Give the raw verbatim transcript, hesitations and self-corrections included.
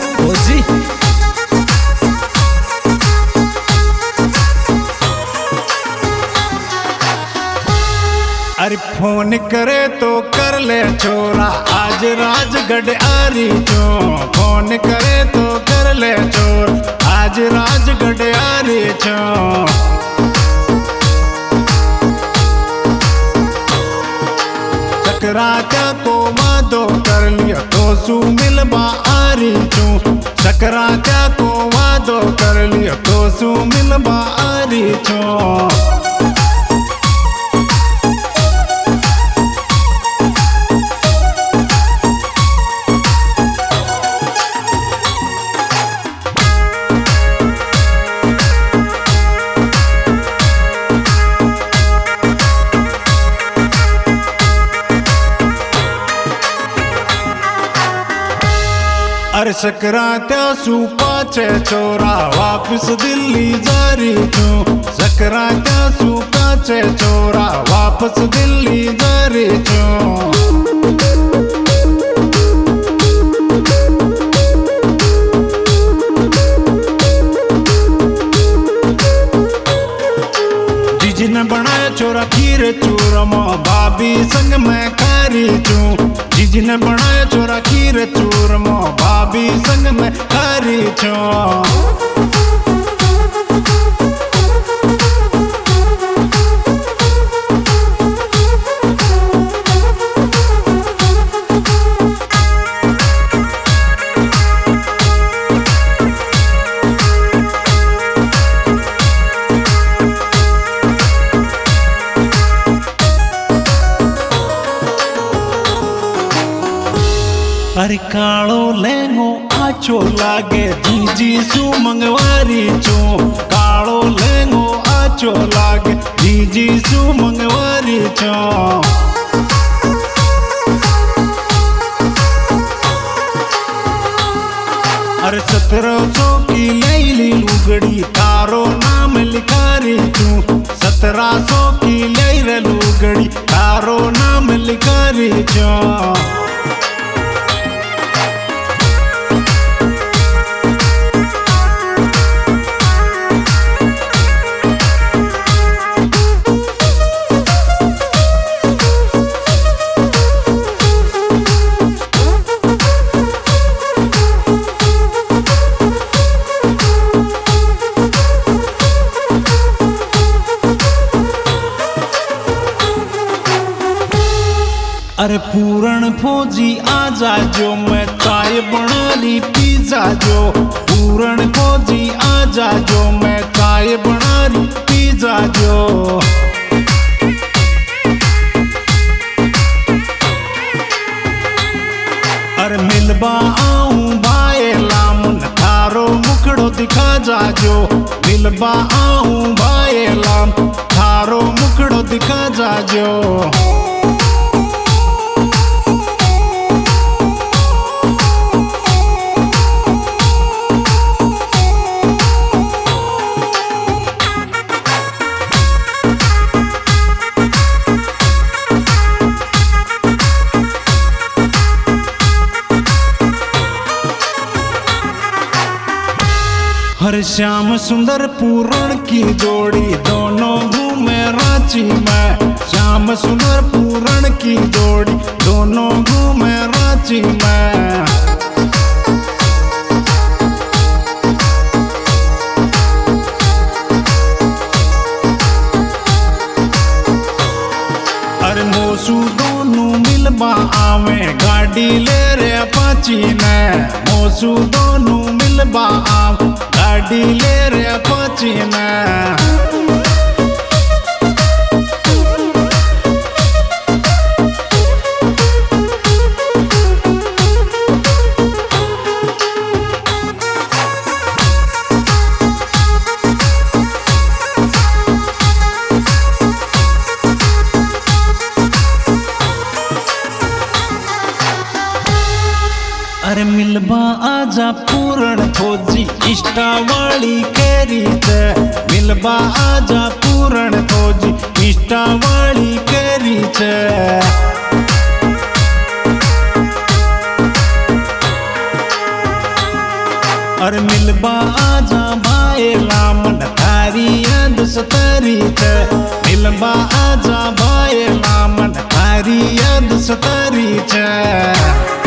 ओजी अरे फोन करे तो कर ले छोरा, आज राजगढ़ आ रही छो। फोन करे तो कर ले छोरा, आज राजगढ़ आ रही छो। सकराता को वादो कर लिया तो सू मिलबा आ रही छो। सकराता को वादो कर लिया तो सू मिलबा आ रही छो। अरे सकरात्या सू पाचे छोरा, वापस दिल्ली जा रही छू। सकरात्या सू पाचे छोरा, वापस दिल्ली जा रही छू। जीजी ने बनाया छोरा खीर चूरमा, भाभी संग मैं खा रही छू। जीजी ने बनाया छोरा खीर चूरमा, भाभी संग में खा रही छो। अरे कालो लेंगो आचो लागे, जीजी सू मंगवारी छो। कालो लेंगो आचो लागे, जीजी सू मंगवारी छो। अरे सत्रह सौ की लैली लुगड़ी, तारो नाम लिखा रही छू। सत्रह सौ की लैर लुगड़ी, तारो नाम लिखा रही छो। अरे पूरण फौजी आ जाजो, मैं चाय बना ली पी जाजो। पूरण फौजी आ जाजो, मैं चाय बना ली पी जाजो। अरे मिलबा आऊं भाई लामुन, थारो मुखड़ो दिखा जाजो। मिलबा आऊं भाई लाम, थारो मुखड़ो दिखा जाजो। हर श्याम सुंदर पूरण की जोड़ी, दोनों घूमे रांची में। श्याम सुंदर पूरण की जोड़ी, दोनों घूमे रांची में। अरे मोसू दोनों मिलबा आवे, गाड़ी ले रे अपाची ने। मोसू दोनों मिलबा आवे, गाड़ी ले रे अपाची ने। अरे मिलबा आजा पूरण फौजी, इष्टा वाली केरी थे। मिलबा आजा पूरण फौजी, इष्टा वाली केरी थे। और मिलबा आजा भाईला मन थारी याद सतारी छे मिलबा आजा भाईला मन थारी याद सतारी छे।